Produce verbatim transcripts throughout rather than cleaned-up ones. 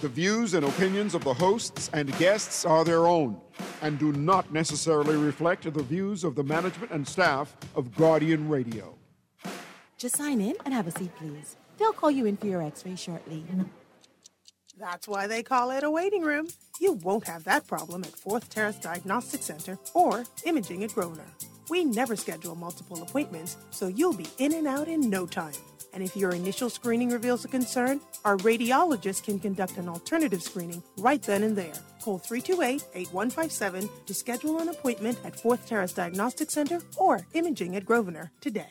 The views and opinions of the hosts and guests are their own and do not necessarily reflect the views of the management and staff of Guardian Radio. Just sign in and have a seat, please. They'll call you in for your x-ray shortly. That's why they call it a waiting room. You won't have that problem at Fourth Terrace Diagnostic Center or Imaging at Grosvenor. We never schedule multiple appointments, so you'll be in and out in no time. And if your initial screening reveals a concern, our radiologist can conduct an alternative screening right then and there. Call three two eight, eight one five seven to schedule an appointment at Fourth Terrace Diagnostic Center or Imaging at Grosvenor today.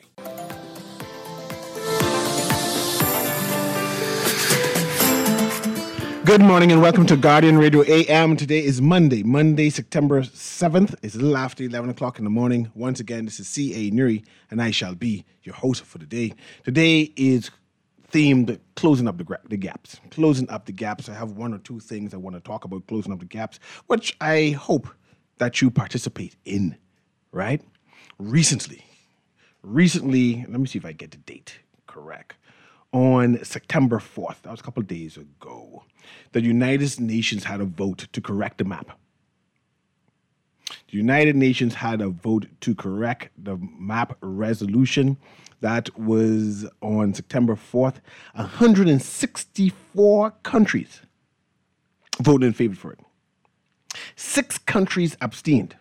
Good morning and welcome to Guardian Radio A M. Today is Monday, Monday, September seventh. It's a little after eleven o'clock in the morning. Once again, this is C A. Nuri, and I shall be your host for the day. Today is themed closing up the, gra- the gaps. Closing up the gaps. I have one or two things I want to talk about closing up the gaps, which I hope that you participate in, right? Recently, recently, let me see if I get the date correct. On September fourth, that was a couple of days ago, the United Nations had a vote to correct the map. The United Nations had a vote to correct the map resolution. That was on September fourth. one hundred sixty-four countries voted in favor for it. Six countries abstained,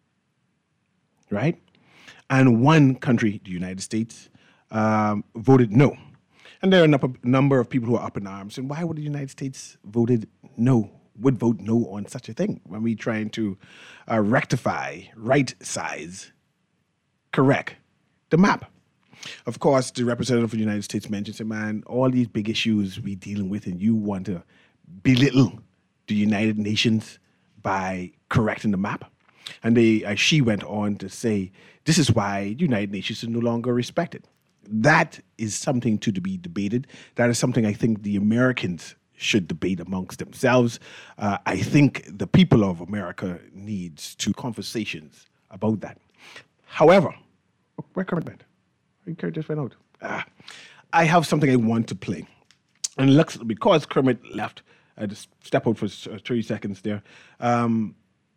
right? And one country, the United States, um, voted no. And there are a number of people who are up in arms. And why would the United States voted no, would vote no on such a thing when we're trying to uh, rectify, right size, correct the map? Of course, the representative of the United States mentioned, said, man, all these big issues we're dealing with, and you want to belittle the United Nations by correcting the map. And they, uh, she went on to say, this is why the United Nations is no longer respected. That is something to be debated. That is something I think the Americans should debate amongst themselves. Uh, I think the people of America needs to conversations about that. However, where Kermit went? Kermit just went out. Ah, I have something I want to play. And looks, because Kermit left, I just step out for thirty seconds there. Um,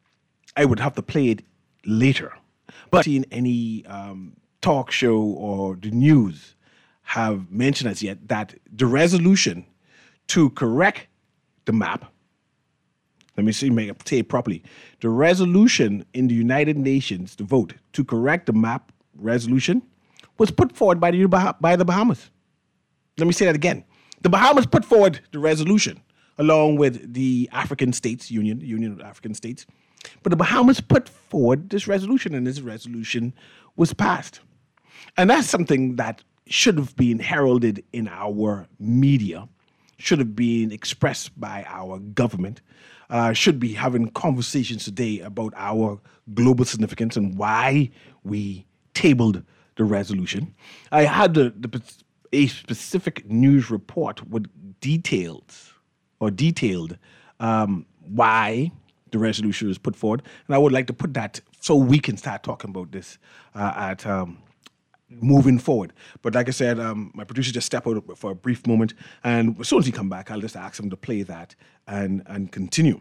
I would have to play it later. But seeing any um, talk show or the news have mentioned as yet that the resolution to correct the map, let me see, make it say it properly. The resolution in the United Nations, the vote to correct the map resolution, was put forward by the, by the Bahamas. Let me say that again. The Bahamas put forward the resolution along with the African States Union, Union of African States. But the Bahamas put forward this resolution, and this resolution was passed. And that's something that should have been heralded in our media, should have been expressed by our government, uh, should be having conversations today about our global significance and why we tabled the resolution. I had the, the, a specific news report with details or detailed um, why the resolution was put forward. And I would like to put that so we can start talking about this uh, at um, moving forward. But like I said, um, my producer just stepped out for a brief moment. And as soon as he come back, I'll just ask him to play that and, and continue.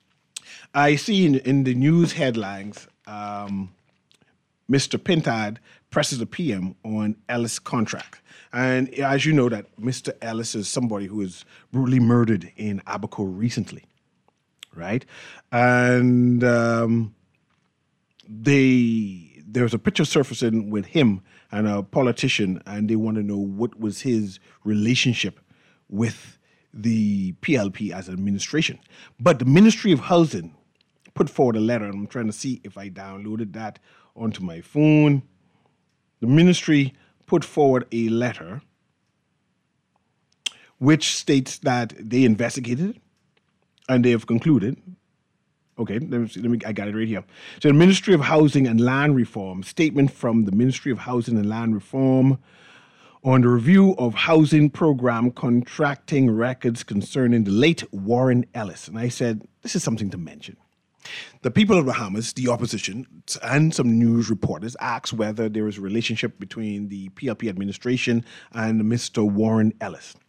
I see in, in the news headlines, um, Mister Pintard presses a P M on Ellis contract. And as you know, that Mister Ellis is somebody who was brutally murdered in Abaco recently, right? And um, they there's a picture surfacing with him and a politician, and they want to know what was his relationship with the P L P as an administration. But the Ministry of Housing put forward a letter, and I'm trying to see if I downloaded that onto my phone. The ministry put forward a letter which states that they investigated and they have concluded. Okay, let me, see, let me I got it right here. So the Ministry of Housing and Land Reform, statement from the Ministry of Housing and Land Reform on the review of housing program contracting records concerning the late Warren Ellis. And I said, this is something to mention. The people of the Bahamas, the opposition, and some news reporters asked whether there was a relationship between the P L P administration and Mister Warren Ellis.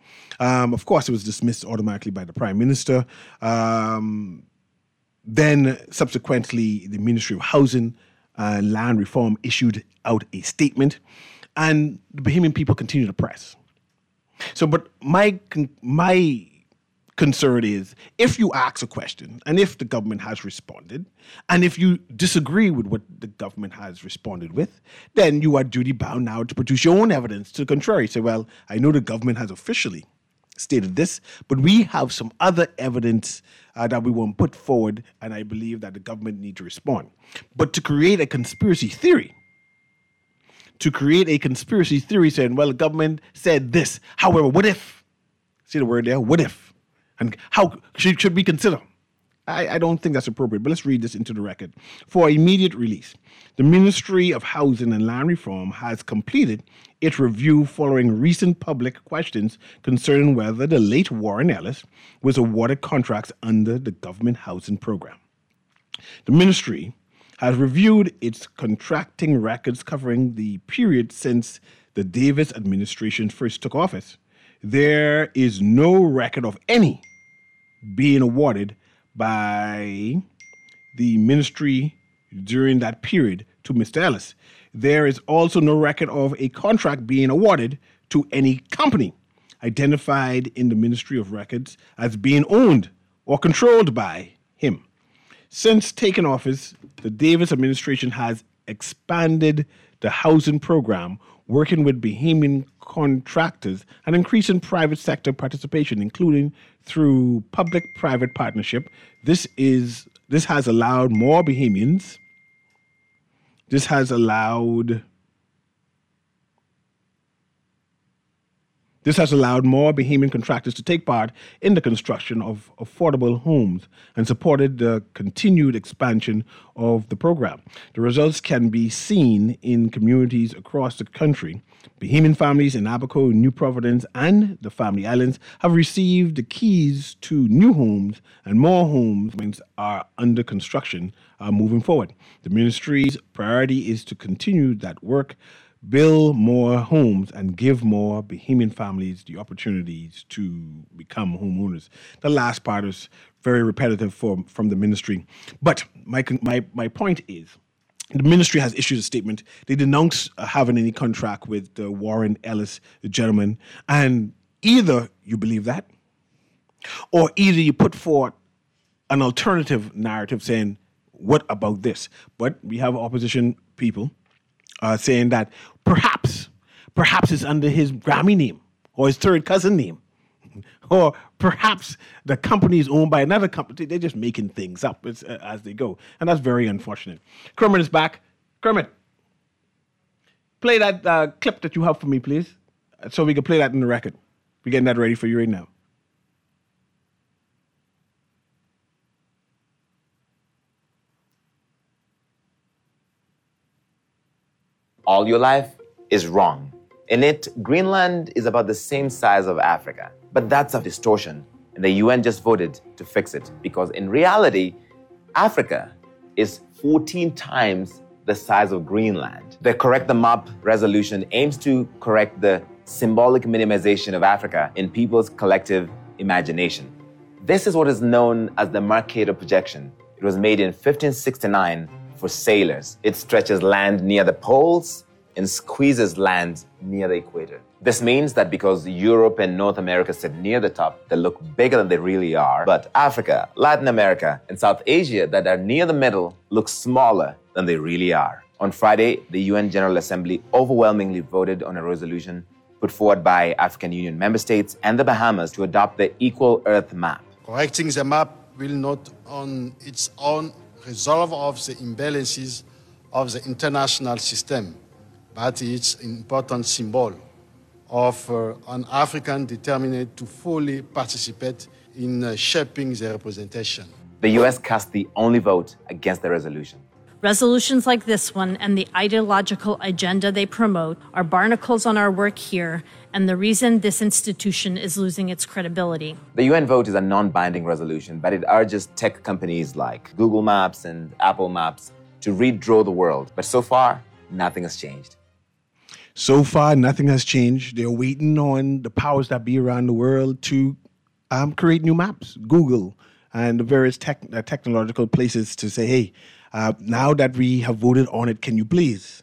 Um, of course, it was dismissed automatically by the Prime Minister. Um, then, subsequently, the Ministry of Housing and Land Reform issued out a statement, and the Bahamian people continue to press. So, but my my concern is, if you ask a question, and if the government has responded, and if you disagree with what the government has responded with, then you are duty bound now to produce your own evidence to the contrary. Say, well, I know the government has officially stated this, but we have some other evidence uh, that we want put forward, and I believe that the government need to respond. But to create a conspiracy theory, to create a conspiracy theory saying, well, the government said this, however, what if? See the word there, what if? And how should, should we consider? I, I don't think that's appropriate, but let's read this into the record. For immediate release, the Ministry of Housing and Land Reform has completed its review following recent public questions concerning whether the late Warren Ellis was awarded contracts under the government housing program. The ministry has reviewed its contracting records covering the period since the Davis administration first took office. There is no record of any being awarded by the ministry during that period to Mister Ellis. There is also no record of a contract being awarded to any company identified in the Ministry of Records as being owned or controlled by him. Since taking office, the Davis administration has expanded the housing program, working with Bahamian contractors and increasing private sector participation, including through public-private partnership. This is this has allowed more Bahamians. This has allowed This has allowed more Bahamian contractors to take part in the construction of affordable homes and supported the continued expansion of the program. The results can be seen in communities across the country. Bahamian families in Abaco, New Providence, and the Family Islands have received the keys to new homes, and more homes are under construction uh, moving forward. The ministry's priority is to continue that work, build more homes, and give more Bahamian families the opportunities to become homeowners. The last part is very repetitive for, from the ministry. But my, my, my point is, the ministry has issued a statement. They denounce uh, having any contract with uh, Warren Ellis, the gentleman, and either you believe that, or either you put forth an alternative narrative saying, what about this? But we have opposition people Uh, saying that perhaps, perhaps it's under his Grammy name or his third cousin name, or perhaps the company is owned by another company. They're just making things up as, uh, as they go, and that's very unfortunate. Kermit is back. Kermit, play that uh, clip that you have for me, please, so we can play that in the record. We're getting that ready for you right now. All your life is wrong. In it, Greenland is about the same size of Africa. But that's a distortion, and the U N just voted to fix it, because in reality, Africa is fourteen times the size of Greenland. The Correct the Map resolution aims to correct the symbolic minimization of Africa in people's collective imagination. This is what is known as the Mercator projection. It was made in fifteen sixty-nine for sailors. It stretches land near the poles and squeezes land near the equator. This means that because Europe and North America sit near the top, they look bigger than they really are. But Africa, Latin America, and South Asia that are near the middle look smaller than they really are. On Friday, the U N General Assembly overwhelmingly voted on a resolution put forward by African Union member states and the Bahamas to adopt the Equal Earth Map. Correcting the map will not on its own resolve of the imbalances of the international system, but it's an important symbol of uh, an African determined to fully participate in uh, shaping the representation. The U S cast the only vote against the resolution. Resolutions like this one and the ideological agenda they promote are barnacles on our work here and the reason this institution is losing its credibility. The U N vote is a non-binding resolution, but it urges tech companies like Google Maps and Apple Maps to redraw the world. But so far, nothing has changed. So far, nothing has changed. They're waiting on the powers that be around the world to um, create new maps, Google and the various tech, uh, technological places to say, hey, uh, now that we have voted on it, can you please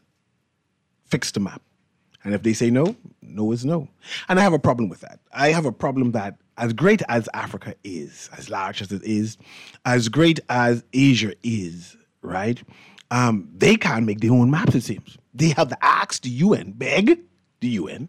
fix the map? And if they say no, no is no. And I have a problem with that. I have a problem that as great as Africa is, as large as it is, as great as Asia is, right? Um, they can't make their own maps, it seems. They have to ask the U N, beg the U N,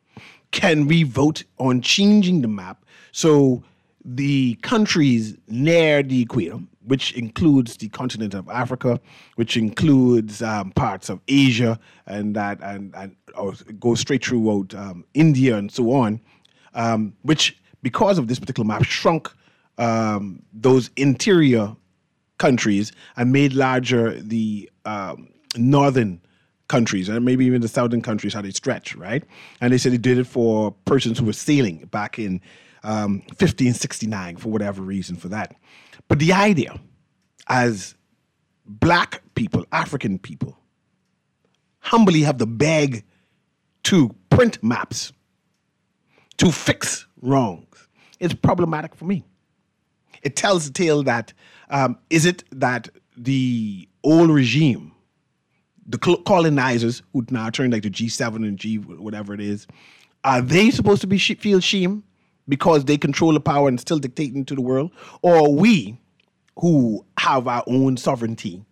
can we vote on changing the map so the countries near the equator, which includes the continent of Africa, which includes um, parts of Asia, and that and and or goes straight throughout um, India and so on, um, which because of this particular map shrunk um, those interior countries and made larger the um, northern countries, and maybe even the southern countries, how they stretch, right? And they said they did it for persons who were sailing back in um, fifteen sixty-nine for whatever reason for that. But the idea, as black people, African people, humbly have to beg to print maps, to fix wrongs, it's problematic for me. It tells the tale that, um, is it that the old regime, the colonizers who now turned like the G seven and G whatever it is, are they supposed to be sh- feel shame because they control the power and still dictating to the world? Or are we who have our own sovereignty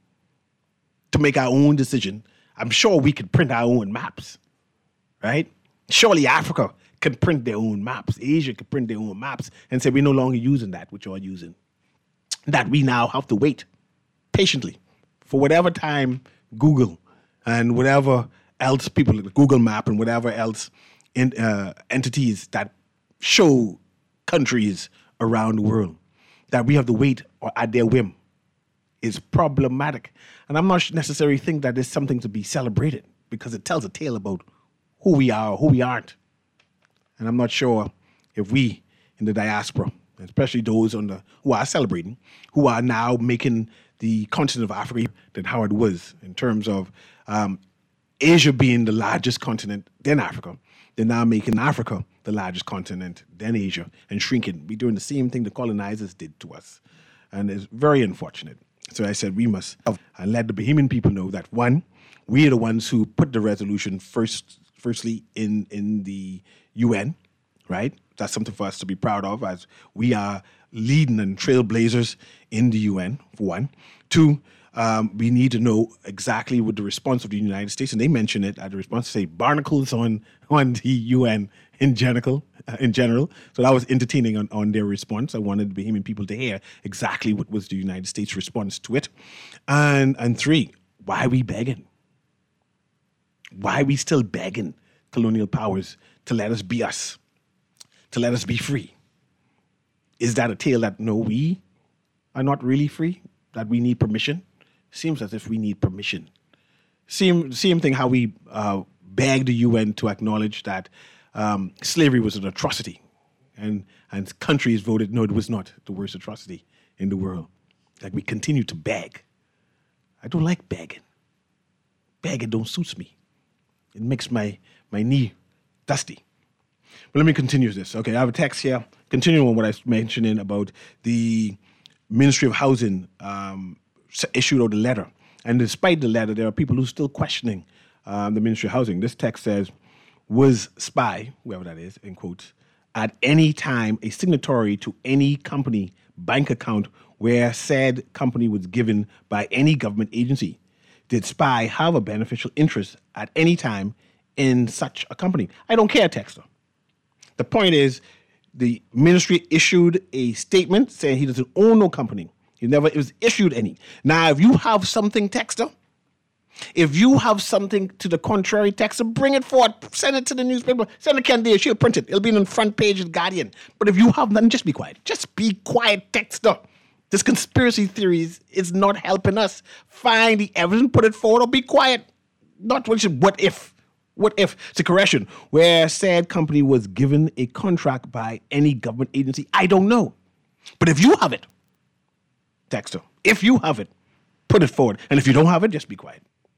to make our own decision? I'm sure we could print our own maps, right? Surely Africa can print their own maps. Asia can print their own maps and say we're no longer using that which you're using. That we now have to wait patiently for whatever time Google and whatever else people, Google Map and whatever else in, uh, entities that show countries around the world, that we have to wait or at their whim is problematic. And I'm not necessarily think that it's something to be celebrated because it tells a tale about who we are or who we aren't. And I'm not sure if we in the diaspora, especially those on the who are celebrating, who are now making the continent of Africa than how it was in terms of um, Asia being the largest continent, then Africa. They're now making Africa the largest continent, then Asia, and shrinking. We're doing the same thing the colonizers did to us. And it's very unfortunate. So I said we must have, and let the Bahamian people know that, one, we are the ones who put the resolution first, firstly in, in the U N, right? That's something for us to be proud of, as we are leading and trailblazers in the U N, for one. Two, um, we need to know exactly what the response of the United States, and they mention it at the response, say barnacles on, on the U N in general. Uh, in general. So that was entertaining on, on their response. I wanted the Bahamian people to hear exactly what was the United States response to it. And, and three, why are we begging? Why are we still begging colonial powers to let us be us, to let us be free? Is that a tale that, no, we are not really free, that we need permission? Seems as if we need permission. Same, same thing how we uh, beg the U N to acknowledge that um, slavery was an atrocity. And, and countries voted, no, it was not the worst atrocity in the world. Like we continue to beg. I don't like begging. Begging don't suit me. It makes my, my knee dusty. But let me continue this. Okay, I have a text here, continuing on what I was mentioning about the Ministry of Housing um, issued out a letter. And despite the letter, there are people who are still questioning um, the Ministry of Housing. This text says, was Spy, whoever that is, in quotes, at any time a signatory to any company bank account where said company was given by any government agency? Did Spy have a beneficial interest at any time in such a company? I don't care, texter. The point is, the ministry issued a statement saying he doesn't own no company. He never it was issued any. Now, if you have something, texter, if you have something to the contrary, texter, bring it forward. Send it to the newspaper. Send it to Candia. She'll print it. It'll be on the front page of the Guardian. But if you have nothing, just be quiet. Just be quiet, texter. This conspiracy theories is not helping us. Find the evidence, put it forward, or be quiet. Not what if. What if, it's a correction, where said company was given a contract by any government agency? I don't know. But if you have it, texter, if you have it, put it forward. And if you don't have it, just be quiet.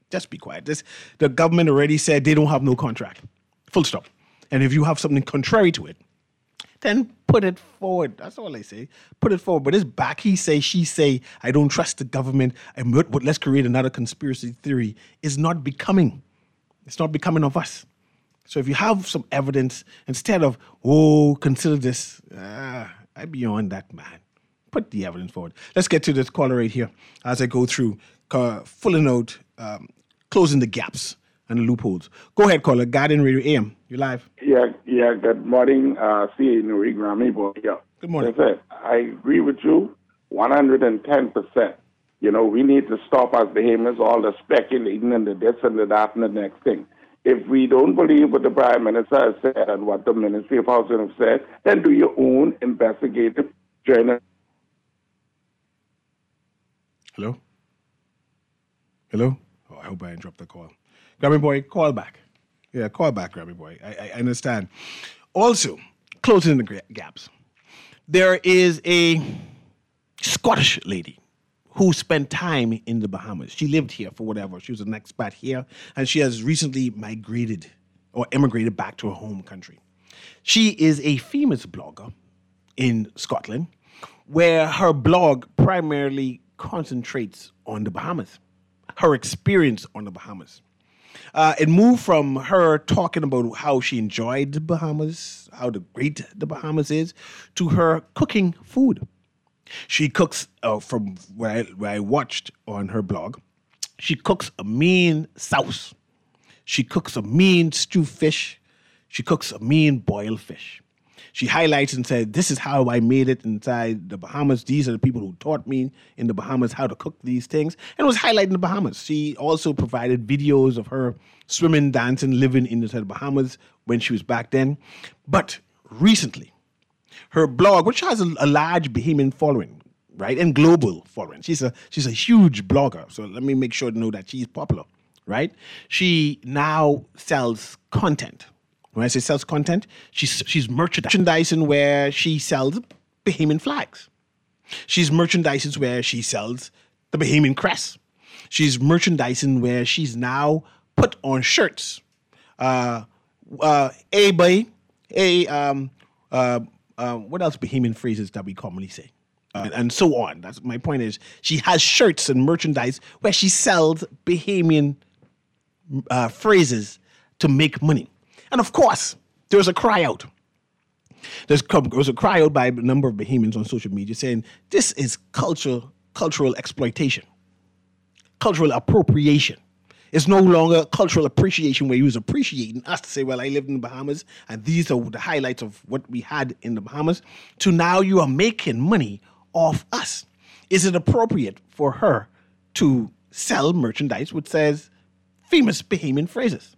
Just be quiet. This, the government already said they don't have no contract. Full stop. And if you have something contrary to it, then put it forward. That's all I say. Put it forward. But this back, he say, she say, I don't trust the government, and but let's create another conspiracy theory, is not becoming. It's not becoming of us. So if you have some evidence, instead of, oh, consider this, ah, I'm beyond that, man. Put the evidence forward. Let's get to this caller right here as I go through, uh, filling out, um, closing the gaps and the loopholes. Go ahead, caller. Guardian Radio A M. You're live. Yeah, yeah. Good morning, uh, C A Nuri Grammy boy. Yeah. Good morning. That's it. I agree with you one hundred ten percent. You know, we need to stop as Bahamians all the speculating and the this and the that and the next thing. If we don't believe what the Prime Minister has said and what the Ministry of Housing have said, then do your own investigative journalism. Hello? Hello? Oh, I hope I interrupt the call. Grammy boy, call back. Yeah, call back, Grammy boy. I, I understand. Also, closing the gaps. There is a Scottish lady who spent time in the Bahamas. She lived here for whatever. She was an expat here, and she has recently migrated or immigrated back to her home country. She is a famous blogger in Scotland, where her blog primarily concentrates on the Bahamas, her experience on the Bahamas. Uh, it moved from her talking about how she enjoyed the Bahamas, how the great the Bahamas is, to her cooking food. She cooks, uh, from what I, what I watched on her blog, she cooks a mean sauce. She cooks a mean stew fish. She cooks a mean boiled fish. She highlights and said, this is how I made it inside the Bahamas. These are the people who taught me in the Bahamas how to cook these things. And was highlighting the Bahamas. She also provided videos of her swimming, dancing, living inside the Bahamas when she was back then. But recently, her blog, which has a, a large Bahamian following, right, and global following. She's a she's a huge blogger. So let me make sure to know that she's popular, right? She now sells content. When I say sells content, she's she's merchandising where she sells Bahamian flags. She's merchandising where she sells the Bahamian crest. She's merchandising where she's now put on shirts. Uh, uh, a boy, a um, uh, uh, what else Bahamian phrases that we commonly say, uh, and, and so on. That's my point. Is she has shirts and merchandise where she sells Bahamian uh, phrases to make money. And of course, there's a cry out. There's, there's a cry out by a number of Bahamians on social media saying this is cultural cultural exploitation, cultural appropriation. It's no longer cultural appreciation where you was appreciating us to say, well, I lived in the Bahamas and these are the highlights of what we had in the Bahamas, to now you are making money off us. Is it appropriate for her to sell merchandise which says famous Bahamian phrases?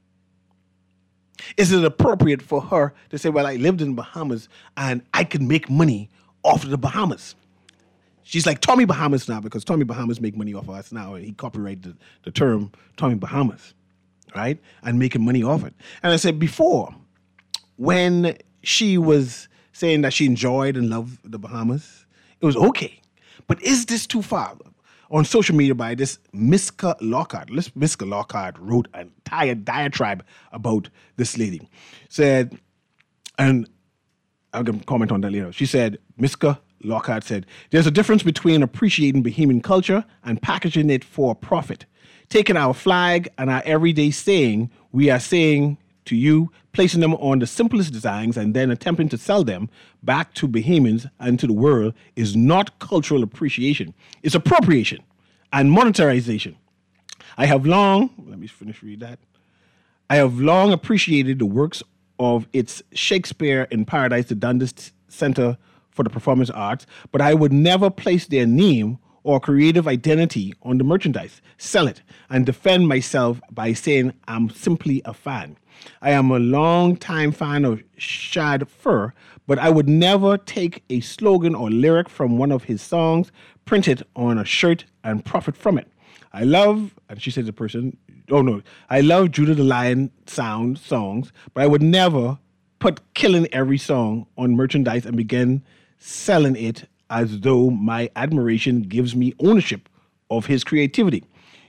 Is it appropriate for her to say, well, I lived in the Bahamas and I can make money off of the Bahamas? She's like Tommy Bahamas now, because Tommy Bahamas make money off of us now. And he copyrighted the, the term Tommy Bahamas, right? And making money off it. And I said before, when she was saying that she enjoyed and loved the Bahamas, it was okay. But is this too far? On social media by this Miska Lockhart. This Miska Lockhart wrote an entire diatribe about this lady. Said, and I'm going to comment on that later. She said, Miska Lockhart said, there's a difference between appreciating Bahamian culture and packaging it for profit. Taking our flag and our everyday saying, we are saying to you, placing them on the simplest designs and then attempting to sell them back to Bahamians and to the world is not cultural appreciation. It's appropriation and monetarization. I have long, let me finish read that. I have long appreciated the works of its Shakespeare in Paradise, the Dundas Center for the Performance Arts, but I would never place their name or creative identity on the merchandise, sell it, and defend myself by saying I'm simply a fan. I am a long-time fan of Shad Fur, but I would never take a slogan or lyric from one of his songs, print it on a shirt, and profit from it. I love, and she says the person, oh no, I love Judah the Lion sound songs, but I would never put killing every song on merchandise and begin selling it as though my admiration gives me ownership of his creativity.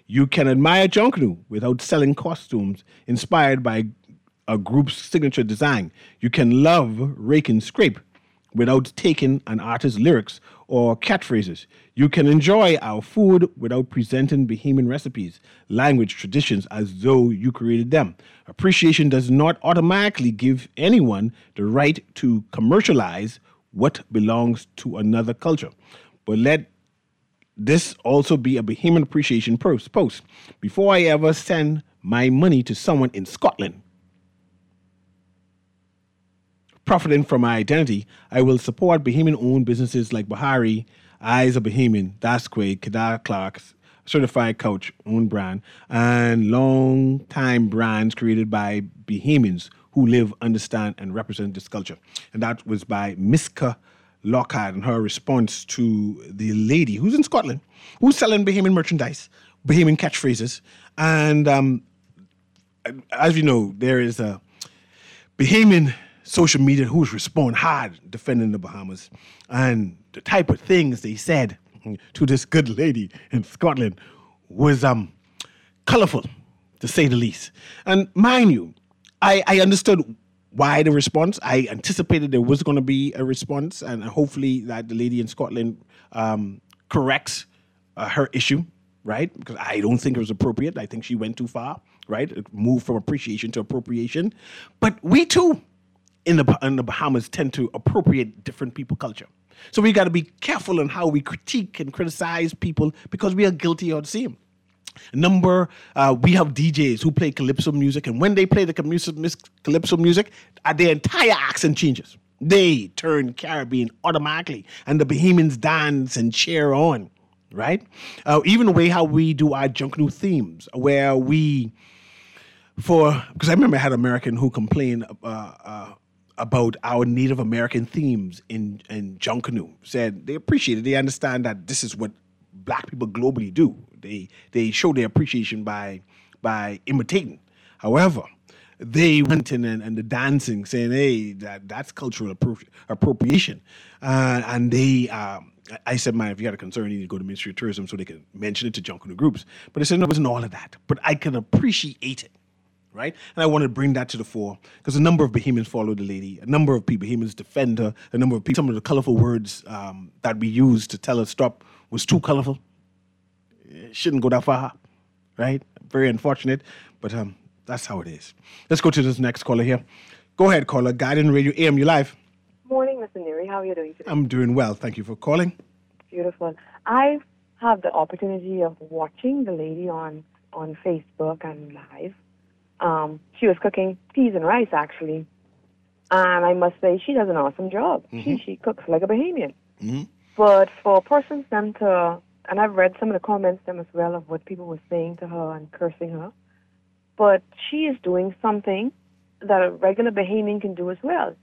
You can admire Junkanoo without selling costumes inspired by a group's signature design. You can love Rake and Scrape without taking an artist's lyrics or catchphrases. You can enjoy our food without presenting Bahamian recipes, language, traditions as though you created them. Appreciation does not automatically give anyone the right to commercialize what belongs to another culture. But let this also be a Bahamian appreciation post. Before I ever send my money to someone in Scotland, profiting from my identity, I will support Bahamian-owned businesses like Bahari, Eyes of Bahamian, Dasquay, Kedar Clark's certified couch own brand, and long-time brands created by Bahamians who live, understand, and represent this culture. And that was by Miska Lockhart and her response to the lady who's in Scotland, who's selling Bahamian merchandise, Bahamian catchphrases. And um, as you know, there is a Bahamian social media who's respond hard defending the Bahamas. And the type of things they said to this good lady in Scotland was um, colorful, to say the least. And mind you, I, I understood why the response. I anticipated there was going to be a response, and hopefully that the lady in Scotland um, corrects uh, her issue, right? Because I don't think it was appropriate. I think she went too far, right? It moved from appreciation to appropriation. But we too, in the, in the Bahamas, tend to appropriate different people culture. So we got to be careful on how we critique and criticize people because we are guilty of the same. Number, uh, we have D Js who play calypso music, and when they play the calypso music, uh, their entire accent changes. They turn Caribbean automatically, and the Bahamians dance and cheer on, right? Uh, even the way how we do our Junkanoo themes, where we, for, because I remember I had an American who complained uh, uh, about our Native American themes in, in Junkanoo, said they appreciate it, they understand that this is what Black people globally do. They they show their appreciation by by imitating. However, they went in and, and the dancing, saying, "Hey, that that's cultural appro- appropriation," uh, and they. Um, I said, "Man, if you had a concern, you need to go to Ministry of Tourism so they can mention it to Junkanoo groups." But they said, "No, it wasn't all of that. But I can appreciate it." Right? And I wanted to bring that to the fore because a number of Bahamians followed the lady, a number of people, Bahamians defend her, a number of people, some of the colorful words um, that we used to tell her stop was too colorful. It shouldn't go that far, right? Very unfortunate, but um, that's how it is. Let's go to this next caller here. Go ahead, caller. Guardian Radio A M, you live. Morning, Mister Neary. How are you doing today? I'm doing well. Thank you for calling. Beautiful. I have the opportunity of watching the lady on, on Facebook and live. Um, she was cooking peas and rice, actually. And I must say, she does an awesome job. Mm-hmm. She she cooks like a Bahamian. Mm-hmm. But for persons them to, and I've read some of the comments them as well of what people were saying to her and cursing her, but she is doing something that a regular Bahamian can do as well.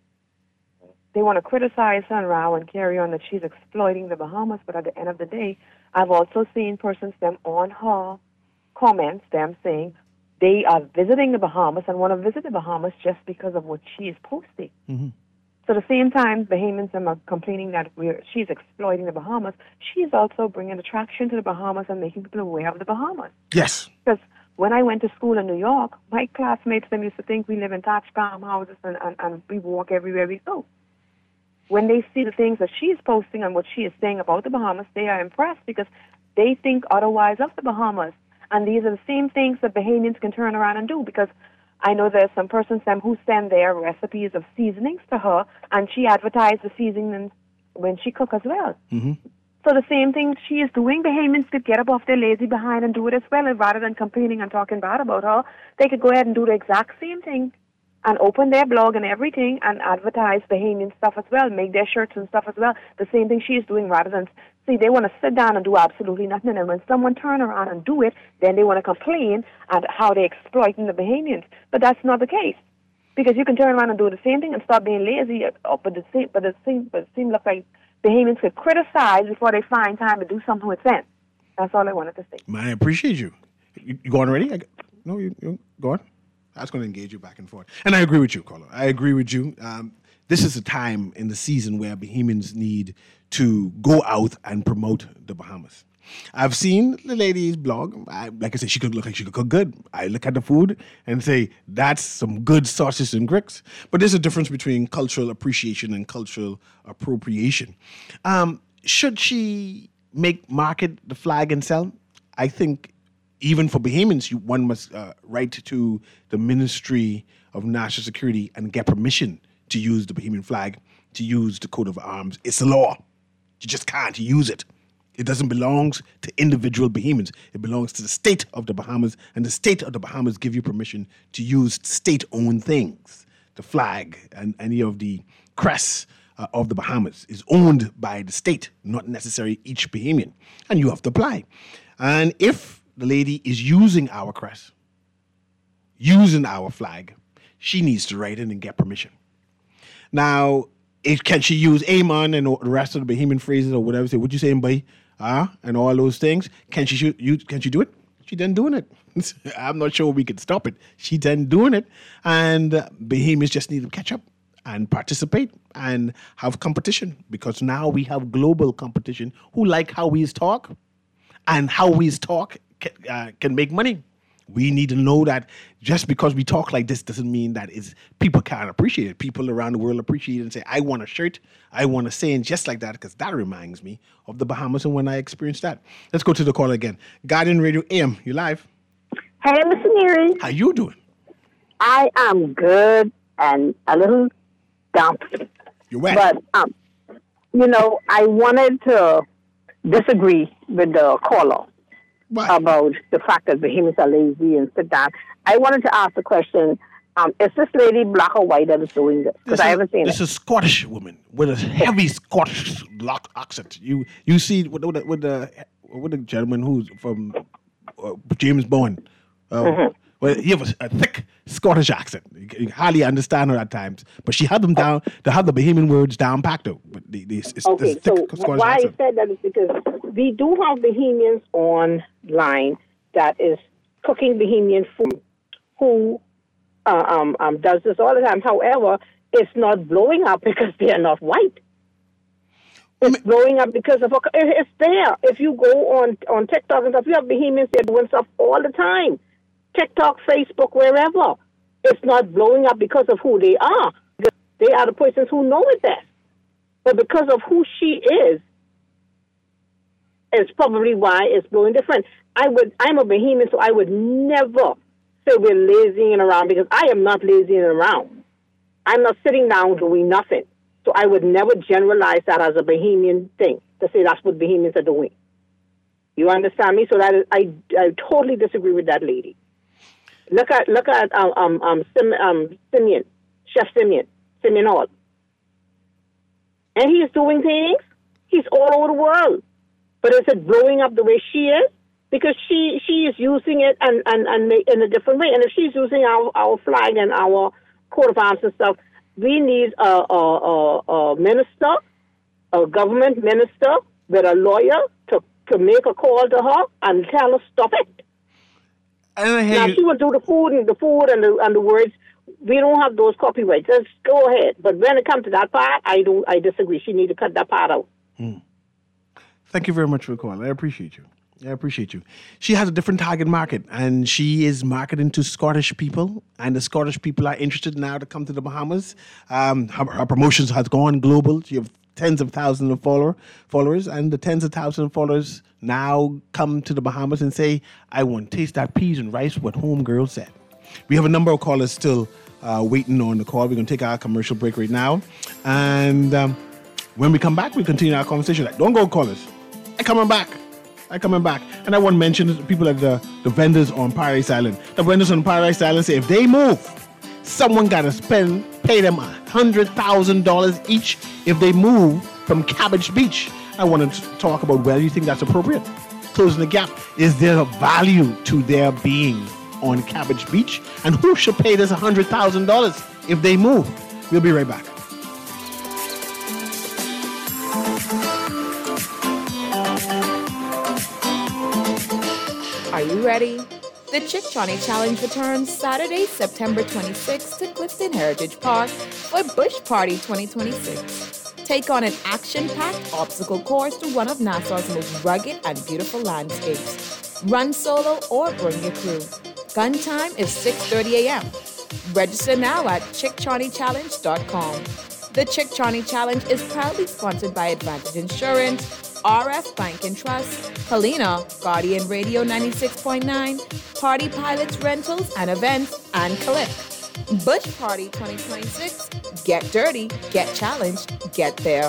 They want to criticize her and row and carry on that she's exploiting the Bahamas, but at the end of the day, I've also seen persons them on her comments, them saying, they are visiting the Bahamas and want to visit the Bahamas just because of what she is posting. Mm-hmm. So at the same time, Bahamians are complaining that we're, she's exploiting the Bahamas. She is also bringing attraction to the Bahamas and making people aware of the Bahamas. Yes. Because when I went to school in New York, my classmates them used to think we live in thatched farmhouses and, and, and we walk everywhere we go. When they see the things that she's posting and what she is saying about the Bahamas, they are impressed because they think otherwise of the Bahamas. And these are the same things that Bahamians can turn around and do because I know there's some persons them who send their recipes of seasonings to her and she advertises the seasonings when she cooks as well. Mm-hmm. So the same thing she is doing, Bahamians could get up off their lazy behind and do it as well. And rather than complaining and talking bad about her, they could go ahead and do the exact same thing and open their blog and everything and advertise Bahamian stuff as well, make their shirts and stuff as well. The same thing she is doing rather than, see, they want to sit down and do absolutely nothing. And when someone turn around and do it, then they want to complain at how they're exploiting the Bahamians. But that's not the case. Because you can turn around and do the same thing and stop being lazy, but the same, but the same, but it seems like Bahamians could criticize before they find time to do something with sense. That's all I wanted to say. Man, I appreciate you. You, you going already? I, no, you, you go on. I was going to engage you back and forth. And I agree with you, caller. I agree with you. Um, this is a time in the season where Bahamians need to go out and promote the Bahamas. I've seen the lady's blog. I, like I said, she could look like she could cook good. I look at the food and say, that's some good sausage and grits. But there's a difference between cultural appreciation and cultural appropriation. Um, should she make market the flag and sell? I think even for Bahamians, you, one must uh, write to the Ministry of National Security and get permission to use the Bahamian flag, to use the coat of arms. It's a law. You just can't use it. It doesn't belong to individual Bahamians. It belongs to the state of the Bahamas, and the state of the Bahamas give you permission to use state-owned things. The flag and any of the crests uh, of the Bahamas is owned by the state, not necessarily each Bahamian, and you have to apply. And if the lady is using our crest, using our flag, she needs to write in and get permission. Now, it, can she use Amen and the rest of the Bahamian phrases or whatever? Say, what you saying, boy? Ah, uh, and all those things. Can she shoot you? Can she do it? She done doing it. I'm not sure we can stop it. She done doing it, and uh, Bahamians just need to catch up and participate and have competition, because now we have global competition who like how we talk, and how we talk can, uh, can make money. We need to know that just because we talk like this doesn't mean that it's, people can't appreciate it. People around the world appreciate it and say, I want a shirt, I want a saying just like that, because that reminds me of the Bahamas and when I experienced that. Let's go to the call again. Guardian Radio A M, you live? Hey, Mister Neary. How you doing? I am good and a little dumpy. You're wet. But, um, you know, I wanted to disagree with the caller. What? About the fact that Bahamians are lazy and sit down. I wanted to ask the question, um, is this lady black or white that is doing this? Because I haven't seen this it. This is a Scottish woman with a heavy Scottish black accent. You you see with, with, the, with, the, with the gentleman who's from uh, James Bond. Uh, mm-hmm. Well, he has a, a thick Scottish accent. You can hardly understand her at times. But she had them down, they have the Bahamian words down packed though. But they, they, it's, okay, it's thick so Scottish why accent. I said that is because we do have Bahamians online that is cooking Bahamian food who uh, um, um, does this all the time. However, it's not blowing up because they are not white. It's blowing up because of, it's there. If you go on, on TikTok and stuff, you have Bahamians, they're doing stuff all the time. TikTok, Facebook, wherever. It's not blowing up because of who they are. They are the persons who know it best. But because of who she is, it's probably why it's blowing different. I would, I'm a Bahamian, so I would never say we're lazying around, because I am not lazying around. I'm not sitting down doing nothing. So I would never generalize that as a Bahamian thing, to say that's what Bahamians are doing. You understand me? So that is, I, I totally disagree with that lady. Look at look at um um um, Sim, um Simeon, Chef Simeon, Simeon Hall, and he's doing things. He's all over the world, but is it blowing up the way she is? Because she she is using it and and and make, in a different way. And if she's using our, our flag and our coat of arms and stuff, we need a a, a, a minister, a government minister with a lawyer to to make a call to her and tell her stop it. And now you... she will do the food and the food and the and the words. We don't have those copyrights. Just go ahead. But when it comes to that part, I don't. I disagree. She need to cut that part out. Hmm. Thank you very much for the call. I appreciate you. I appreciate you. She has a different target market, and she is marketing to Scottish people, and the Scottish people are interested now to come to the Bahamas. Um, her, her promotions has gone global. She has tens of thousands of follower, followers, and the tens of thousands of followers now come to the Bahamas and say, I want to taste that peas and rice, what homegirl said. We have a number of callers still uh, waiting on the call. We're going to take our commercial break right now. And um, when we come back, we continue our conversation. Like, don't go, callers. I'm coming back. I'm coming back. And I want to mention the people at the, the vendors on Paradise Island. The vendors on Paradise Island say if they move, someone got to spend, pay them one hundred thousand dollars each if they move from Cabbage Beach. I want to talk about whether you think that's appropriate. Closing the gap. Is there a value to their being on Cabbage Beach? And who should pay this one hundred thousand dollars if they move? We'll be right back. Are you ready? The Chick Johnny Challenge returns Saturday, September twenty-sixth to Clifton Heritage Park for Bush Party twenty twenty-six. Take on an action-packed obstacle course to one of Nassau's most rugged and beautiful landscapes. Run solo or bring your crew. Gun time is six thirty a.m. Register now at chick johnny challenge dot com. The Chick Johnny Challenge is proudly sponsored by Advantage Insurance, R F Bank and Trust, Helena, Guardian Radio ninety-six point nine, Party Pilots Rentals and Events, and Click. Bush Party twenty twenty-six. Get dirty, get challenged, get there.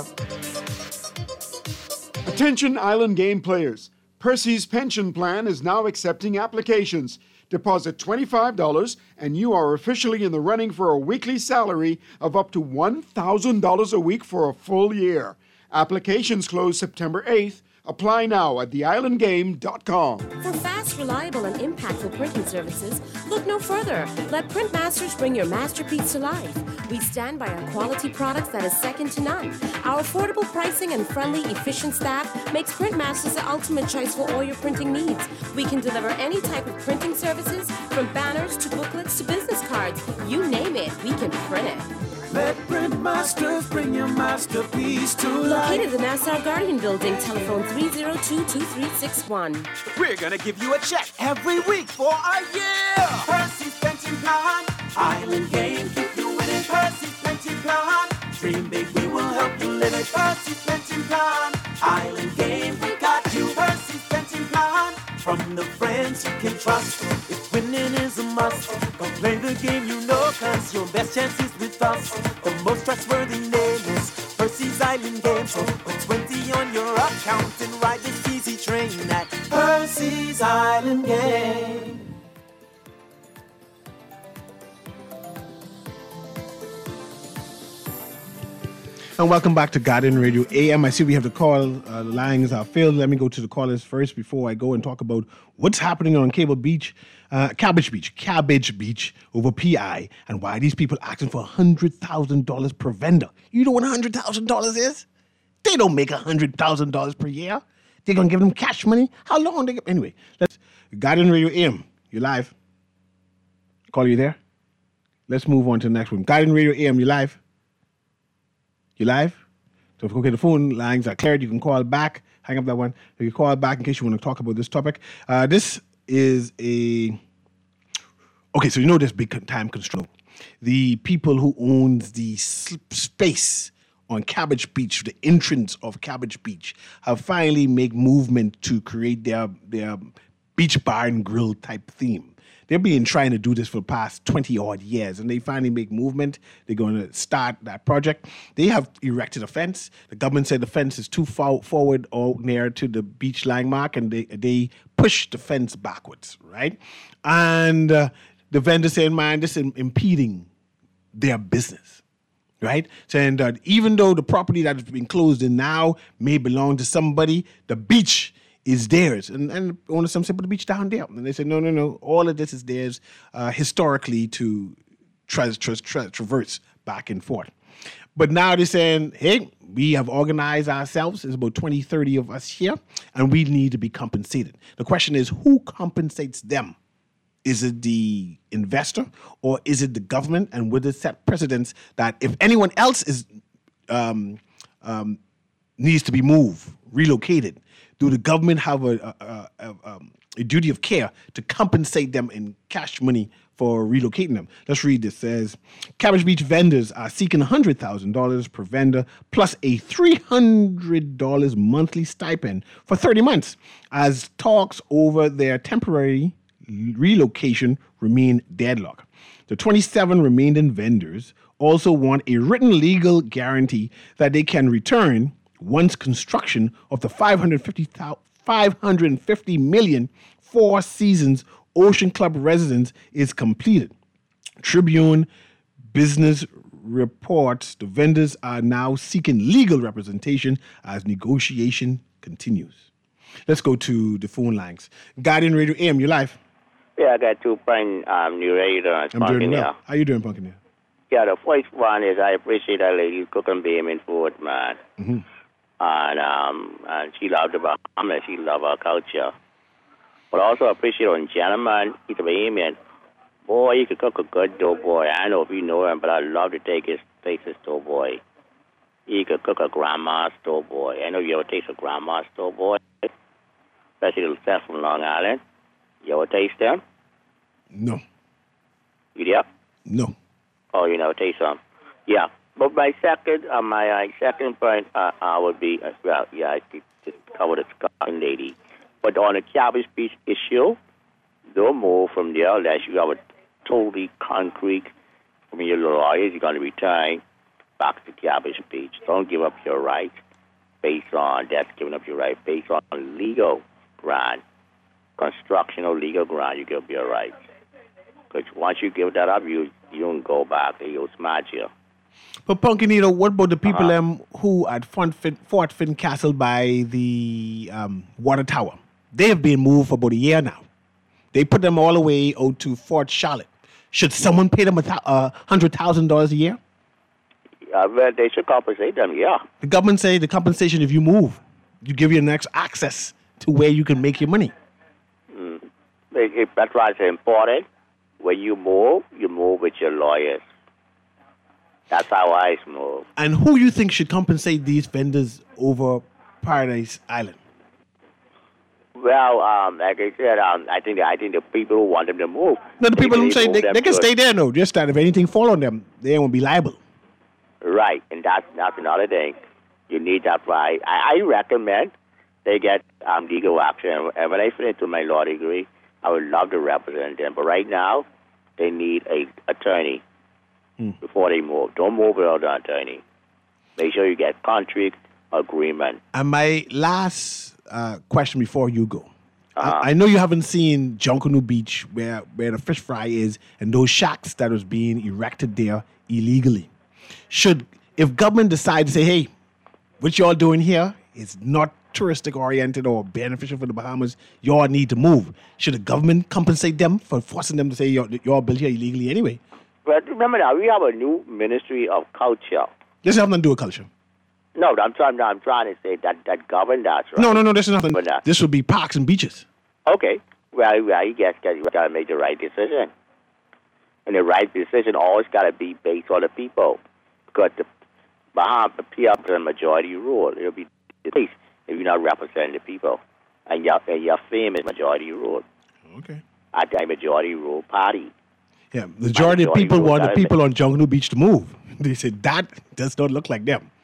Attention Island Game players. Percy's pension plan is now accepting applications. Deposit twenty-five dollars and you are officially in the running for a weekly salary of up to one thousand dollars a week for a full year. Applications close September eighth. Apply now at the island game dot com. For fast, reliable, and impactful printing services, look no further. Let Printmasters bring your masterpiece to life. We stand by our quality products that is second to none. Our affordable pricing and friendly, efficient staff makes Printmasters the ultimate choice for all your printing needs. We can deliver any type of printing services, from banners to booklets to business cards. You name it, we can print it. Let Printmasters bring your masterpiece to life. Located in the Nassau Guardian Building, telephone three oh two, two three six one. We're gonna give you a check every week for a year. Percy's pension plan, Island Game, keep you winning. Percy's pension plan, dream big, we will help you live it. Percy's pension plan, Island Game, we got you. Percy's pension plan, from the friends you can trust. If winning is a must, go play the game you know, cause your best chance is with us. The most trustworthy name is Percy's Island Game. So put twenty on your account and ride this easy train at Percy's Island Game. And welcome back to Guardian Radio A M. I see we have the call uh, the lines are filled. Let me go to the callers first before I go and talk about what's happening on Cable Beach, uh, Cabbage Beach, Cabbage Beach over P I, and why these people asking for one hundred thousand dollars per vendor. You know what one hundred thousand dollars is? They don't make one hundred thousand dollars per year. They're going to give them cash money. How long? They get? Anyway, let's Guardian Radio A M. You're live. Call you there. Let's move on to the next one. Guardian Radio A M, you live. You live? So if okay, the phone lines are cleared, you can call back. Hang up that one. You can call back in case you want to talk about this topic. Uh, this is a... Okay, so you know this big time control. The people who owns the space on Cabbage Beach, the entrance of Cabbage Beach, have finally made movement to create their, their beach bar and grill type theme. They've been trying to do this for the past twenty-odd years, and they finally make movement. They're going to start that project. They have erected a fence. The government said the fence is too far forward or near to the beach landmark, and they, they push the fence backwards, right? And uh, the vendor saying, man, this is impeding their business, right? Saying that even though the property that has been closed in now may belong to somebody, the beach is theirs. And, and only some say, put the beach down there. And they said, no, no, no, all of this is theirs uh, historically to tra- tra- tra- traverse back and forth. But now they're saying, hey, we have organized ourselves. There's about twenty, thirty of us here, and we need to be compensated. The question is, who compensates them? Is it the investor or is it the government? And would it set precedents that if anyone else is um, um, needs to be moved, relocated, do the government have a, a, a, a, a duty of care to compensate them in cash money for relocating them? Let's read this. It says, Cabbage Beach vendors are seeking one hundred thousand dollars per vendor plus a three hundred dollars monthly stipend for thirty months as talks over their temporary relocation remain deadlocked. The twenty-seven remaining vendors also want a written legal guarantee that they can return once construction of the five hundred fifty million Four Seasons Ocean Club residence is completed. Tribune Business reports the vendors are now seeking legal representation as negotiation continues. Let's go to the phone lines. Guardian Radio A M, you live? Yeah, I got two point um, new radio. I'm doing well. How you doing, Punkin? Yeah, the first one is I appreciate that lady cooking Bayman food, man. Mm-hmm. And um, and she loved the Bahamas. She loved our culture. But also appreciate on gentleman, he's a Bahamian. Boy, he could cook a good doughboy. I don't know if you know him, but I love to take his taste his doughboy. He could cook a grandma's doughboy. I know you ever taste a grandma's doughboy, especially the stuff from Long Island. You ever taste them? No. You did? No. Oh, you never taste them? Yeah. But my second, uh, my uh, second point uh, uh, would be, uh, well, yeah, I could just cover the Scotland lady. But on the cabbage beach issue, don't move from there unless you have a totally concrete, I mean, your lawyers, you're going to return back to cabbage beach. Don't give up your rights based on, that's giving up your right based on legal ground, constructional legal ground, you give up your rights. Because once you give that up, you, you don't go back, they'll smash you. But Punkinito, what about the people Uh-huh. um, who at Fort, Fin, Fort Finn Castle by the um, water tower? They have been moved for about a year now. They put them all the way out to Fort Charlotte. Should someone pay them a th- uh, one hundred thousand dollars a year? Uh, well, they should compensate them, yeah. The government say the compensation if you move, you give you next access to where you can make your money. Mm. If, if that's why it's important. When you move, you move with your lawyers. That's how I move. And who you think should compensate these vendors over Paradise Island? Well, um, like I said, um, I think I think the people who want them to move. No, the people who say move they, them they can to- stay there, no. Just that if anything fall on them, they won't be liable. Right, and that's that's another thing. You need that right. I, I recommend they get um, legal action. And when I finish with my law degree, I would love to represent them. But right now, they need a attorney before they move. Don't move without an attorney. Make sure you get contract agreement. And my last uh, question before you go. Uh-huh. I, I know you haven't seen Junkanoo Beach where, where the fish fry is and those shacks that was being erected there illegally. Should, if government decide to say, hey, what y'all doing here is not touristic oriented or beneficial for the Bahamas, y'all need to move. Should the government compensate them for forcing them to say y'all, y'all built here illegally anyway? But remember now, we have a new Ministry of Culture. This has nothing to do with culture. No, I'm trying. I'm trying to say that that govern that. Right? No, no, no, this is nothing. Govern that. This would be parks and beaches. Okay. Well, well, you guys got to make the right decision, and the right decision always got to be based on the people, because the Bahamas P R is a majority rule. It'll be the case if you're not representing the people, and your and your fame is majority rule. Okay. I think majority rule party. Yeah, the majority of people want the people on Junkanoo Beach to move. They said that does not look like them.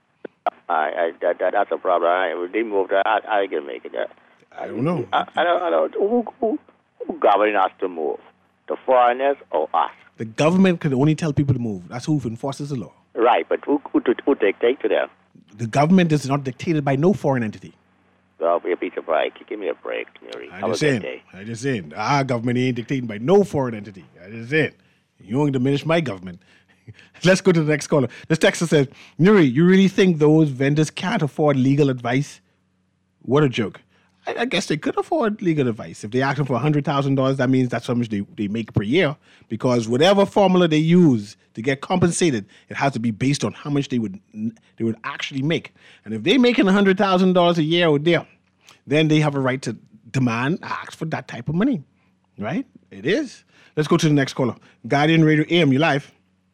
I, I that, that that's a problem. I, if they move that, I, I can make it. That. I don't know. I, I don't. I don't. Who, who, who governing us to move? The foreigners or us? The government can only tell people to move. That's who enforces the law. Right, but who who, who dictate to them? The government is not dictated by no foreign entity. Well, be a piece of break. Give me a break, Mary. I Have a just good saying. day. I just saying. Our government ain't dictated by no foreign entity. I just saying. You won't diminish my government. Let's go to the next caller. This texter says, Nuri, you really think those vendors can't afford legal advice? What a joke. I, I guess they could afford legal advice. If they're asking for one hundred thousand dollars, that means that's how much they, they make per year. Because whatever formula they use to get compensated, it has to be based on how much they would they would actually make. And if they're making one hundred thousand dollars a year or there, then they have a right to demand, ask for that type of money. Right? It is. Let's go to the next caller. Guardian Radio A M, you live.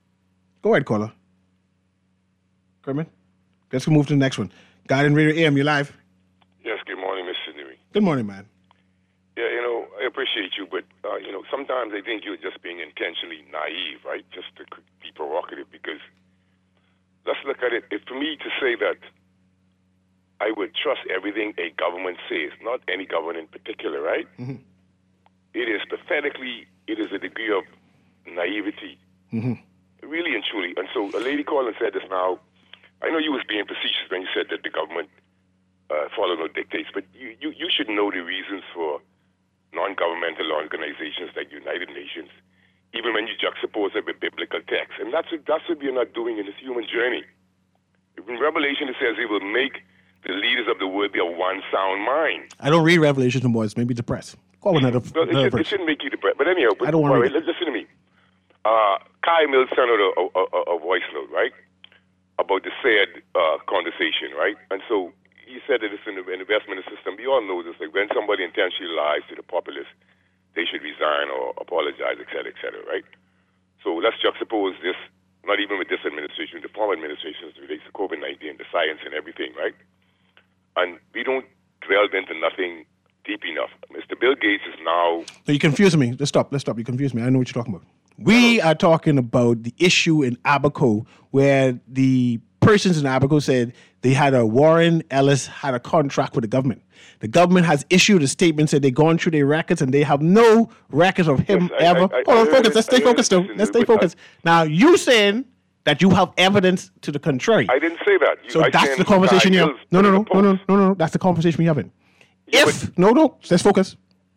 Go ahead, caller. Kermit. Let's move to the next one. Guardian Radio A M, you live. Yes, good morning, Mister Newey. Good morning, man. Yeah, you know, I appreciate you, but, uh, you know, sometimes I think you're just being intentionally naive, right, just to be provocative, because let's look at it. If for me to say that I would trust everything a government says, not any government in particular, right? Mm-hmm. It is pathetically, it is a degree of naivety, Mm-hmm. really and truly. And so a lady called and said this now. I know you was being facetious when you said that the government uh, follow no dictates, but you, you, you should know the reasons for non-governmental organizations like the United Nations, even when you juxtapose it with biblical texts. And that's, that's what we are not doing in this human journey. In Revelation, it says he will make the leaders of the world be of one sound mind. I don't read Revelation no more. It's made me depressed. Call another, Well, it, another should, it verse. shouldn't make you depressed. But anyhow, but, I don't wanna all read right, listen to me. Uh, Kai Mills sent out a, a, a, a voice note, right, about the said uh, conversation, right? And so he said that it's in the, in the Westminster system. We all know this. Like when somebody intentionally lies to the populace, they should resign or apologize, et cetera, et cetera, right? So let's juxtapose this, not even with this administration, the former administration as it relates to COVID nineteen, the science and everything, right? And we don't delve into nothing deep enough. Mister Bill Gates is now... No, you confuse me. Let's stop. Let's stop. You confuse me. I know what you're talking about. We are talking about the issue in Abaco where the persons in Abaco said they had a Warren Ellis had a contract with the government. The government has issued a statement said they've gone through their records and they have no records of him Yes, I- ever. I- I- Hold on, I focus. heard Let's it. stay I heard focused, it. though. Listen, Let's stay but focused. Now, you saying that you have evidence to the contrary. I didn't say that. You, So I that's saying the conversation Guy you have. Mills No, no, no, put no, in a no, post. no, no. That's the conversation we're having. If, no, no, let's focus.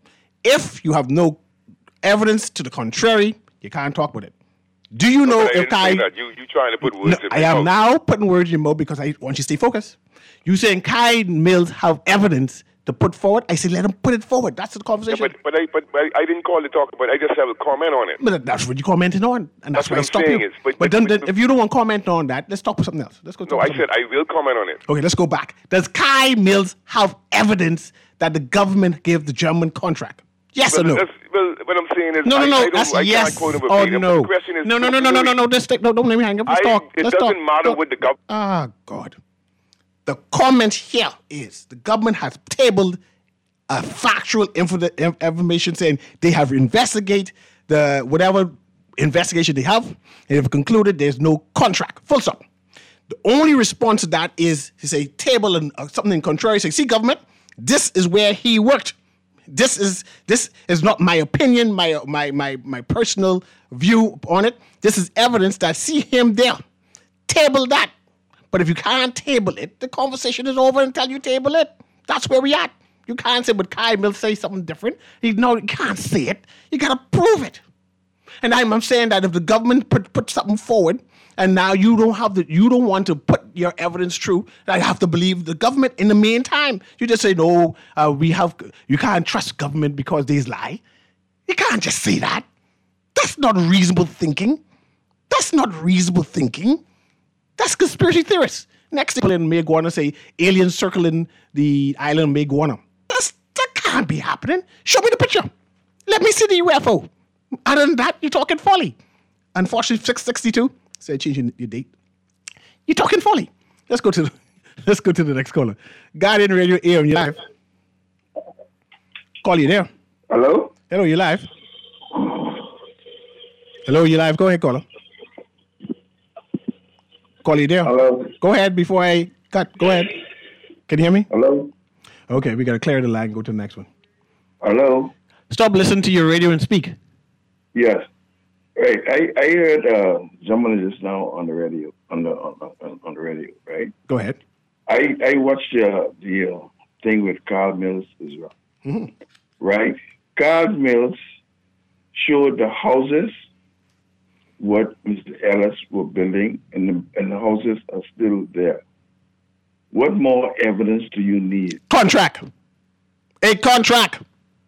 If you have no evidence to the contrary, you can't talk with it. Do you know But I if didn't Kai... say that. You, you trying to put words No, in I my am mouth. now putting words in your mouth because I want you to stay focused. You saying Kai Mills have evidence to put forward? I said let him put it forward. That's the Yeah, conversation. but but I but, but I didn't call to talk, but I just have a comment on it. But that's what you're commenting on, and that's, That's why what I I'm stopped saying you. is, but- but but- then, but- then if you don't want to comment on that, let's talk about something else. Let's go. No, talk I about said I will comment on it. Okay, let's go back. Does Kai Mills have evidence that the government gave the German contract? Yes well, or no? that's- Well, what I'm saying is, No, no, I, no. I don't, That's I can't yes quote him or verbatim, but no. The question is, No, no, no, no, no, no, no. Just take, no, don't let me hang up. Let's I, talk. it Let's doesn't talk. matter Talk. what the government. Ah, God. The comment here is the government has tabled a factual info- inf- information saying they have investigated the whatever investigation they have, and have concluded there's no contract. Full stop. The only response to that is to say table and uh, something contrary. Say, see, government, this is where he worked. This is this is not my opinion, my my my my personal view on it. This is evidence that see him there. Table that. But if you can't table it, the conversation is over until you table it. That's where we at. You can't say, but Kai Mills say something different. You know, you can't say it. You gotta prove it. And I'm, I'm saying that if the government put, put something forward, and now you don't have the, you don't want to put your evidence true, I have to believe the government. In the meantime, you just say no. Uh, we have, you can't trust government because they lie. You can't just say that. That's not reasonable thinking. That's not reasonable thinking. That's conspiracy theorists. Next thing in Maiguana say aliens circling the island of Maiguana. That's, that can't be happening. Show me the picture. Let me see the U F O. Other than that, you're talking folly. Unfortunately, six sixty-two. Say changing your date. You're talking folly. Let's go to the, let's go to the next caller. Guardian Radio A M, you live. Call you there. Hello? Hello, you live. Hello, you live. Go ahead, caller. Call you there. Hello. Go ahead before I cut. Go ahead. Can you hear me? Hello. Okay, we got to clear the line. Go to the next one. Hello. Stop listening to your radio and speak. Yes. Right. I, I heard uh, someone just now on the radio, on the on, on, on the radio, right? Go ahead. I I watched uh, the uh, thing with Carl Mills as well, Mm-hmm. right? Carl Mills showed the houses what Mister Ellis were building, and the, and the houses are still there. What more evidence do you need? Contract. A contract.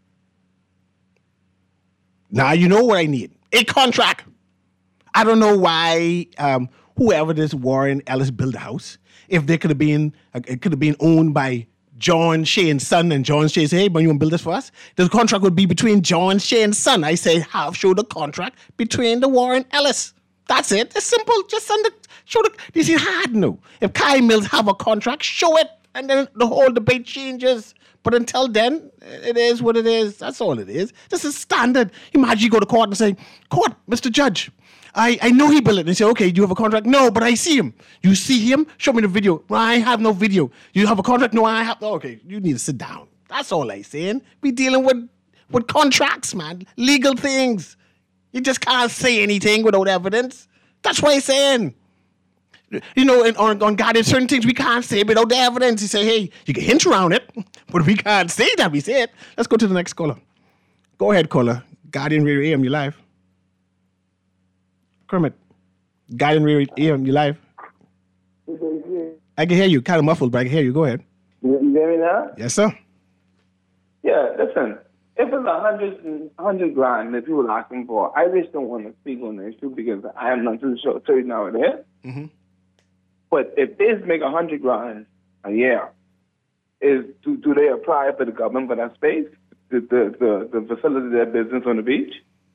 Now you know what I need. A contract. I don't know why um, whoever this Warren Ellis built the house. If they could have been, uh, it could have been owned by John Shane's son, and John Shane say, "Hey, but you want to build this for us?" The contract would be between John Shane's son. I say, have show the contract between the Warren Ellis. That's it. It's simple. Just send the show the. This is hard. No. If Kai Mills have a contract, show it, and then the whole debate changes. But until then, it is what it is. That's all it is. This is standard. Imagine you go to court and say, "Court, Mister Judge, I, I know he built it." And they say, "Okay, do you have a contract?" "No, but I see him." "You see him? Show me the video." "Well, I have no video." "You have a contract?" "No, I have." "Okay, you need to sit down." That's all I'm saying. We dealing with, with contracts, man. Legal things. You just can't say anything without evidence. That's what I'm saying. You know, in, on, on God, there's certain things we can't say without the evidence. You say, hey, you can hint around it, but we can't say that we say it. Let's go to the next caller. Go ahead, caller. Guardian Radio A M, you live. Kermit. Guardian Radio A M, you live. I can hear you. Kind of muffled, but I can hear you. Go ahead. You hear me now? Yes, sir. Yeah, listen. If it's a hundred, hundred grand that people are asking for, I just don't want to speak on the issue because I am not too sure tell you now it is. Mm-hmm. But if they make a hundred grand a year, is do, do they apply for the government for that space, the, the, the, the facility, their business on the beach?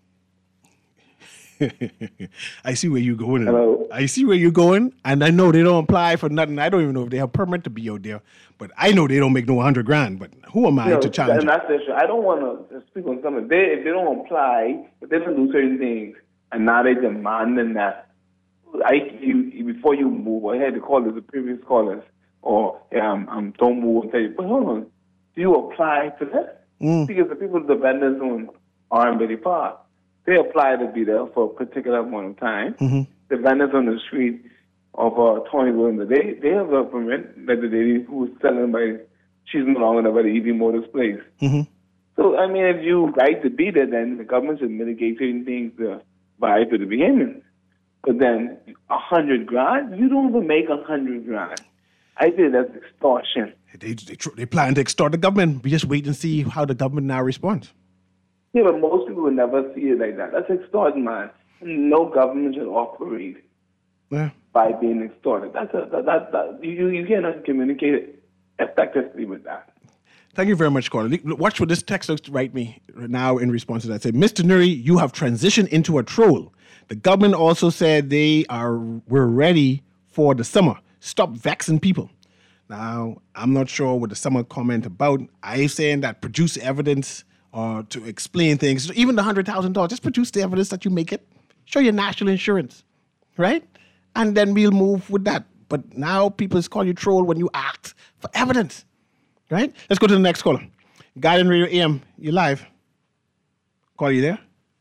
I see where you're going. Hello? I see where you're going, and I know they don't apply for nothing. I don't even know if they have permit to be out there, but I know they don't make no hundred grand. But who am I You know, to challenge? and that's the issue. I don't want to speak on something. If they, if they don't apply, if they don't do certain things, and now they demanding that, I, you, before you move, I had to call the previous callers, or yeah, I'm, I'm don't move and tell you, but hold on, do you apply for that? Mm. Because the people, the vendors on R M B Park, they apply to be there for a particular amount of time. Mm-hmm. The vendors on the street of uh, Tony Williams, they they have a permit that the lady who's selling by, she's no longer by the E V Motors place. Mm-hmm. So, I mean, if you right to be there, then the government should mitigate certain things to buy for the beginnings. But then, a hundred grand, you don't even make a hundred grand. I think that's extortion. They, they, tr- they plan to extort the government. We just wait and see how the government now responds. Yeah, but most people would never see it like that. That's extortion, man. No government should operate Yeah. by being extorted. That's a, that, that, that you you cannot communicate effectively with that. Thank you very much, caller. Watch what this text looks to write me now in response to that. Say, Mister Nuri, you have transitioned into a troll. The government also said they are were ready for the summer. Stop vexing people. Now, I'm not sure what the summer comment about. I'm saying that produce evidence or to explain things. Even the one hundred thousand dollars, just produce the evidence that you make it. Show your national insurance, right? And then we'll move with that. But now people just call you troll when you ask for evidence, right? Let's go to the next caller. Guardian Radio A M, you live. Caller, you there?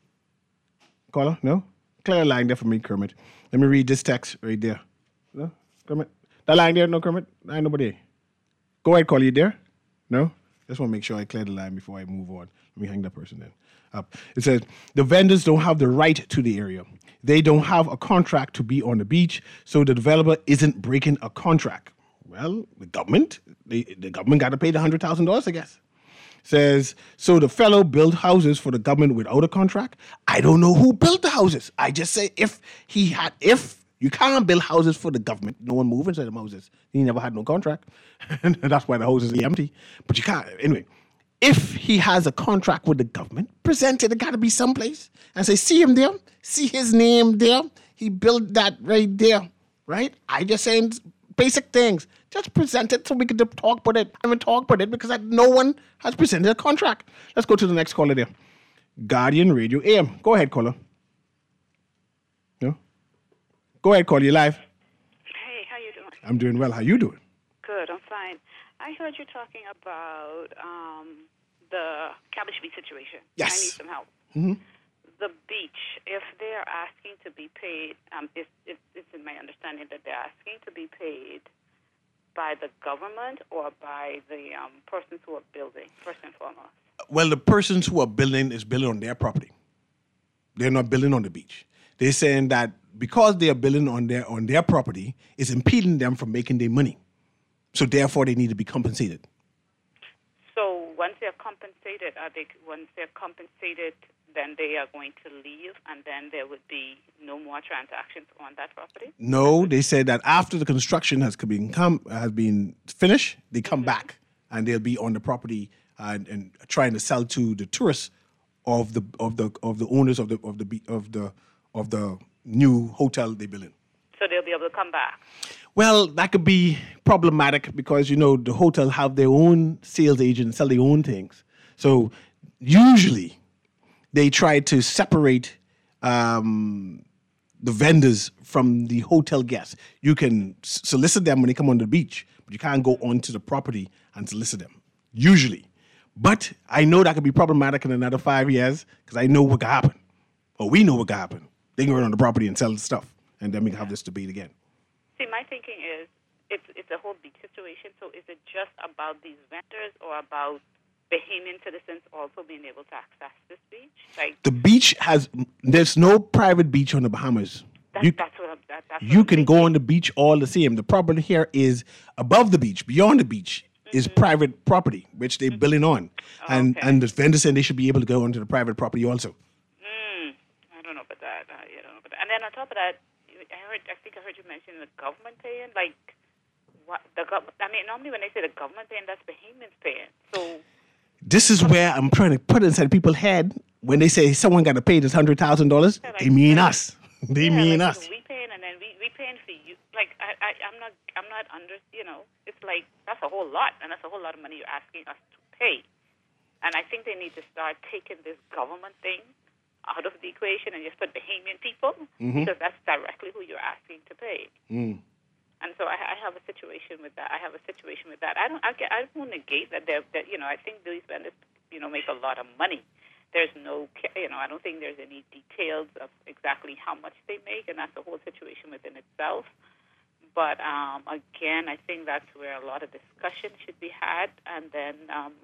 Caller, no? Clear line there for me, Kermit. Let me read this text right there. No, Kermit? That line there, no, Kermit? I ain't nobody. Go ahead, caller, you there? No? Just want to make sure I clear the line before I move on. Let me hang that person then up. It says, the vendors don't have the right to the area. They don't have a contract to be on the beach, so the developer isn't breaking a contract. Well, the government, the, the government got to pay the one hundred thousand dollars, I guess. Says, so the fellow built houses for the government without a contract? I don't know who built the houses. I just say if he had, if you can't build houses for the government, no one move inside the houses. He never had no contract. And that's why the houses are empty. But you can't, anyway. If he has a contract with the government, present it. It got to be someplace. And say, see him there? See his name there? He built that right there, right? I just saying basic things. Just present it so we can talk about it. I haven't talked about it because no one has presented a contract. Let's go to the next caller there. Guardian Radio A M. Go ahead, caller. No? Go ahead, caller. You live. Hey, how you doing? I'm doing well. How you doing? Good, I'm fine. I heard you talking about um, the Cabbage Beach situation. Yes. I need some help. Mm-hmm. The beach, if they're asking to be paid, um, it's, it's, it's in my understanding that they're asking to be paid by the government or by the um, persons who are building, first and foremost. Well, the persons who are building is building on their property. They're not building on the beach. They're saying that because they are building on their on their property, it's impeding them from making their money. So therefore, they need to be compensated. So once they're compensated, are they? Once they're compensated, then they are going to leave, and then there would be no more transactions on that property. No, they said that after the construction has been come has been finished, they come mm-hmm. back and they'll be on the property and, and trying to sell to the tourists of the of the of the owners of the of the of the of the new hotel they build in. So they'll be able to come back. Well, that could be problematic because, you know, the hotel have their own sales agent, sell their own things. So usually they try to separate um, the vendors from the hotel guests. You can solicit them when they come on the beach, but you can't go onto the property and solicit them, usually. But I know that could be problematic in another five years because I know what could happen. Or we know what could happen. They can go on the property and sell the stuff, and then we can have this debate again. See, my thinking is it's it's a whole beach situation. So is it just about these vendors or about Bahamian citizens also being able to access this beach? Like the beach has there's no private beach on the Bahamas. That's, you, that's what I'm, that, that's you what can I'm go on the beach all the same. The problem here is above the beach, beyond the beach, mm-hmm. is private property, which they're mm-hmm. building on. Oh, and okay. and the vendors said they should be able to go onto the private property also. Mm, I don't know about that. Uh, I don't know about that. And then on top of that, I heard. I think I heard you mention the government paying. Like what the government. I mean, normally when they say the government paying, that's Bahamians paying. So This is where I'm trying to put inside people's head when they say someone got to pay this hundred thousand dollars. They mean us. They yeah, mean like, us. We paying, and then we we paying for you. Like I, I I'm not I'm not under. You know, it's like that's a whole lot, and that's a whole lot of money you're asking us to pay. And I think they need to start taking this government thing out of the equation and just put Bahamian people, Mhm. because that's directly who you're asking to pay. Mm. And so I, I have a situation with that. I have a situation with that. I don't. I, get- I don't negate that. They're, that you know, I think these vendors, you know, make a lot of money. There's no, ca- you know, I don't think there's any details of exactly how much they make, and that's a whole situation within itself. But um, again, I think that's where a lot of discussion should be had. And then um,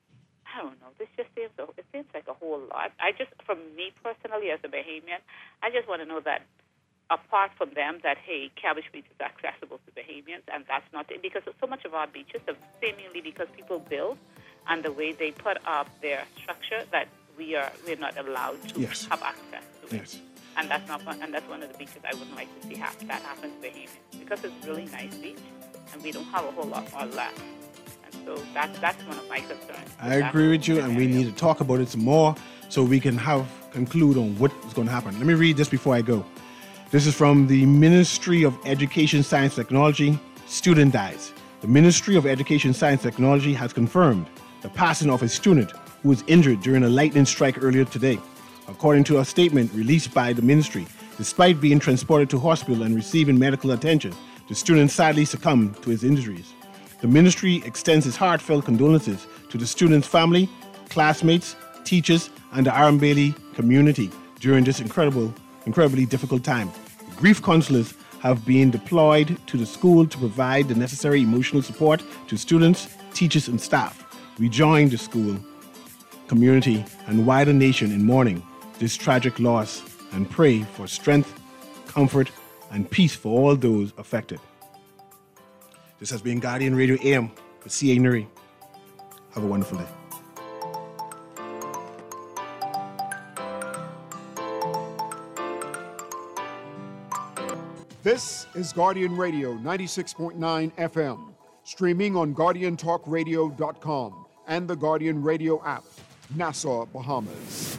I don't know. This just seems a, it seems like a whole lot. I just, for me personally, as a Bahamian, I just want to know that. Apart from them, that, hey, Cabbage Beach is accessible to Bahamians, and that's not it, because so much of our beaches are seemingly because people build and the way they put up their structure that we are we're not allowed to Yes. have access to it. Yes. And that's not one, and that's one of the beaches I wouldn't like to see happen. That happens to Bahamians because it's a really nice beach, and we don't have a whole lot more left. And so that's that's one of my concerns. I agree with you, and we need to talk about it some more so we can have conclude on what is going to happen. Let me read this before I go. This is from the Ministry of Education, Science, Technology. Student dies. The Ministry of Education, Science, Technology has confirmed the passing of a student who was injured during a lightning strike earlier today. According to a statement released by the ministry, despite being transported to hospital and receiving medical attention, the student sadly succumbed to his injuries. The ministry extends its heartfelt condolences to the student's family, classmates, teachers, and the Aaron Bailey community during this incredible, incredibly difficult time. Grief counselors have been deployed to the school to provide the necessary emotional support to students, teachers, and staff. We join the school, community, and wider nation in mourning this tragic loss and pray for strength, comfort, and peace for all those affected. This has been Guardian Radio A M with C A Nuri. Have a wonderful day. This is Guardian Radio ninety-six point nine F M, streaming on guardian talk radio dot com and the Guardian Radio app, Nassau, Bahamas.